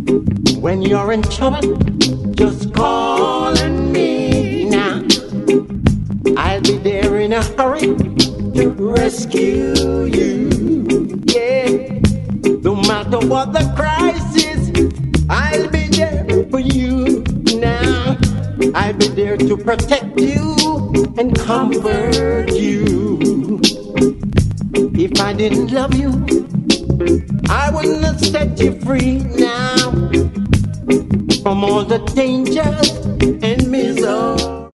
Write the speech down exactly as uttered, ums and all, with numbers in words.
When you're in trouble, just call on me now. I'll be there in a hurry to rescue you. Yeah, no matter what the crisis, I'll be there for you now. I'll be there to protect you and comfort you. If I didn't love you, I wouldn't have set you free now from all the dangers and misery.